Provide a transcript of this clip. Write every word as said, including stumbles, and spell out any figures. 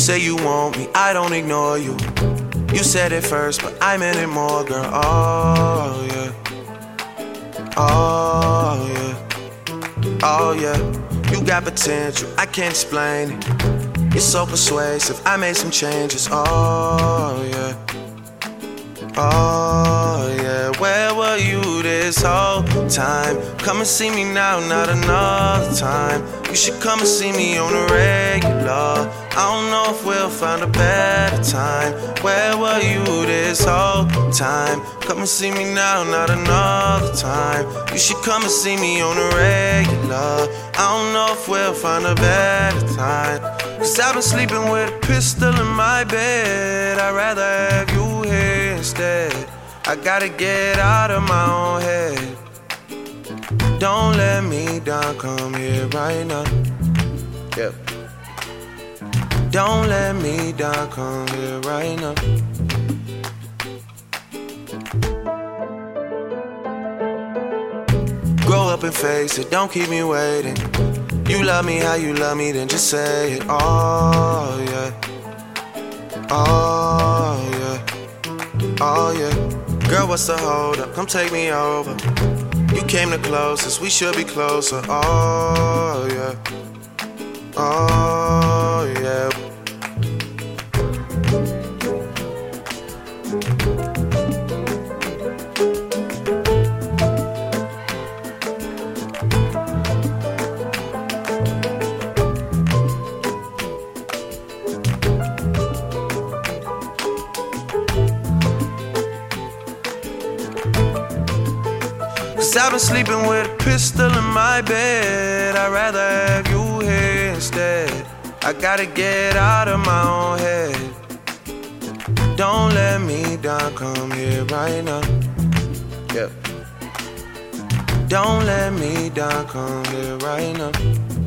say you want me, I don't ignore you. You said it first, but I meant it more, girl. Oh, yeah. Oh, yeah. Oh, yeah. You got potential, I can't explain it. You're so persuasive, I made some changes. Oh, yeah. Oh, yeah. Where were you this whole time? Come and see me now, not another time. You should come and see me on the regular. I don't know if we'll find a better time. Where were you this whole time? Come and see me now, not another time. You should come and see me on the regular. I don't know if we'll find a better time. Cause I've been sleeping with a pistol in my bed. I'd rather have you here instead. I gotta get out of my own head. Don't let me down, come here right now. Yep. Don't let me down, come here right now. Grow up and face it, don't keep me waiting. You love me how you love me, then just say it. Oh yeah. Oh yeah. Oh yeah. Girl, what's the hold up? Come take me over. You came the closest, we should be closer. Oh yeah. Oh yeah. Cause I've been sleeping with a pistol in my bed. I'd rather have you here instead. I gotta get out of my own head. Don't let me down, come here right now. Yep. Don't let me down, come here right now.